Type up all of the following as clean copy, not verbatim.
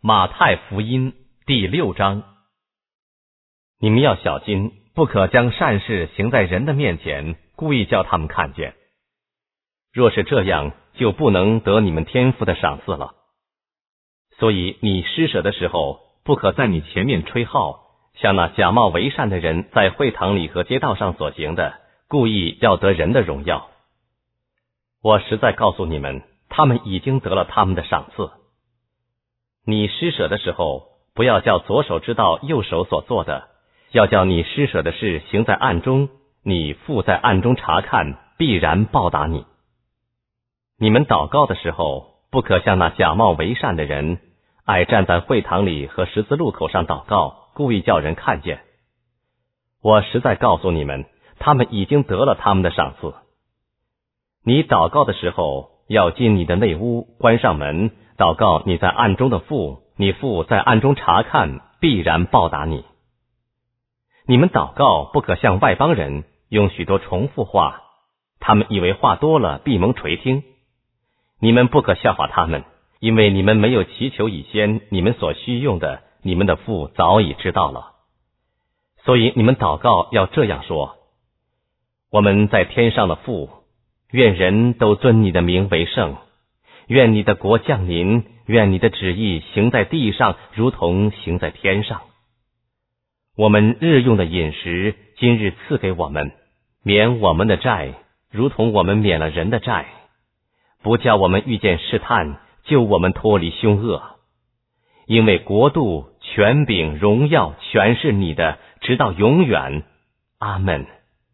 马太福音第6章。你们要小心，不可将善事行在人的面前，故意叫他们看见。若是这样，就不能得你们天父的赏赐了。所以你施舍的时候，不可在你前面吹号，像那假冒为善的人在会堂里和街道上所行的，故意要得人的荣耀。我实在告诉你们，他们已经得了他们的赏赐。你施舍的时候，不要叫左手知道右手所做的，要叫你施舍的事行在暗中，你父在暗中查看，必然报答你。你们祷告的时候，不可像那假冒为善的人，爱站在会堂里和十字路口上祷告，故意叫人看见。我实在告诉你们，他们已经得了他们的赏赐。你祷告的时候，要进你的内屋，关上门，祷告你在暗中的父，你父在暗中查看，必然报答你。你们祷告不可像外邦人，用许多重复话，他们以为话多了必蒙垂听。你们不可效法他们，因为你们没有祈求以先，你们所需用的，你们的父早已知道了。所以你们祷告要这样说：我们在天上的父，愿人都尊你的名为圣，愿你的国降临，愿你的旨意行在地上，如同行在天上。我们日用的饮食，今日赐给我们，免我们的债，如同我们免了人的债，不叫我们遇见试探，救我们脱离凶恶。因为国度、权柄、荣耀全是你的，直到永远。阿们。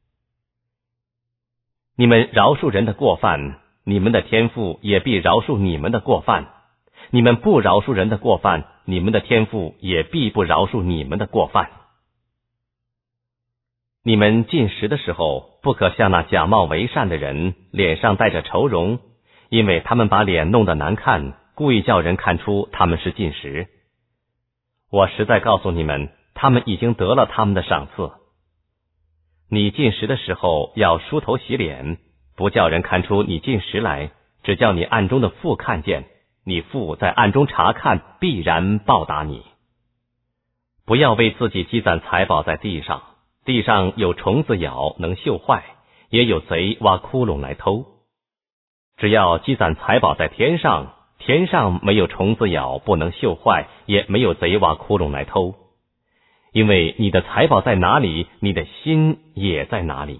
你们饶恕人的过犯，你们的天父也必饶恕你们的过犯；你们不饶恕人的过犯，你们的天父也必不饶恕你们的过犯。你们进食的时候，不可像那假冒为善的人，脸上带着愁容，因为他们把脸弄得难看，故意叫人看出他们是进食。我实在告诉你们，他们已经得了他们的赏赐。你进食的时候，要梳头洗脸，不叫人看出你进食来，只叫你暗中的父看见，你父在暗中查看，必然报答你。不要为自己积攒财宝在地上，地上有虫子咬，能锈坏，也有贼挖窟窿来偷。只要积攒财宝在天上，天上没有虫子咬，不能锈坏，也没有贼挖窟窿来偷。因为你的财宝在哪里，你的心也在哪里。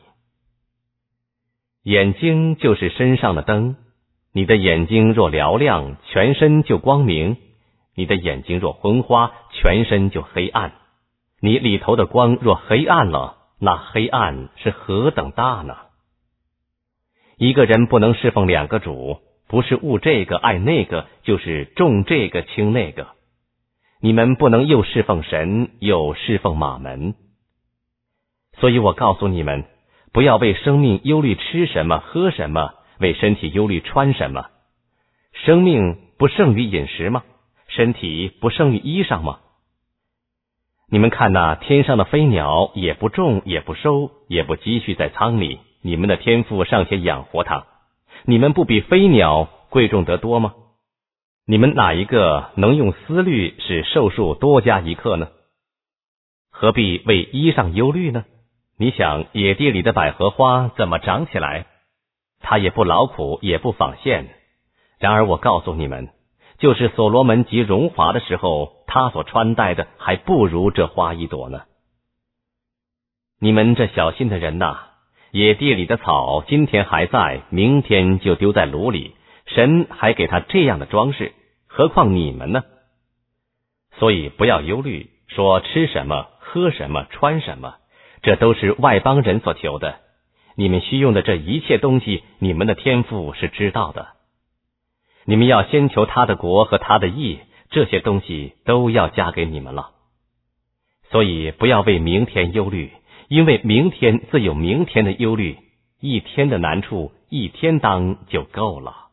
眼睛就是身上的灯，你的眼睛若嘹亮，全身就光明；你的眼睛若昏花，全身就黑暗。你里头的光若黑暗了，那黑暗是何等大呢？一个人不能侍奉两个主，不是恶这个爱那个，就是重这个轻那个。你们不能又侍奉神，又侍奉马门。所以我告诉你们，不要为生命忧虑吃什么喝什么，为身体忧虑穿什么。生命不胜于饮食吗？身体不胜于衣裳吗？你们看那天上的飞鸟，也不种也不收，也不积蓄在仓里，你们的天父尚且养活它，你们不比飞鸟贵重得多吗？你们哪一个能用思虑使寿数多加一刻呢？何必为衣裳忧虑呢？你想野地里的百合花怎么长起来？它也不劳苦，也不纺线。然而我告诉你们，就是所罗门极荣华的时候，他所穿戴的还不如这花一朵呢。你们这小心的人呐，野地里的草今天还在，明天就丢在炉里，神还给他这样的装饰，何况你们呢？所以不要忧虑，说吃什么喝什么穿什么，这都是外邦人所求的。你们需用的这一切东西，你们的天父是知道的。你们要先求他的国和他的义，这些东西都要加给你们了。所以不要为明天忧虑，因为明天自有明天的忧虑，一天的难处一天当就够了。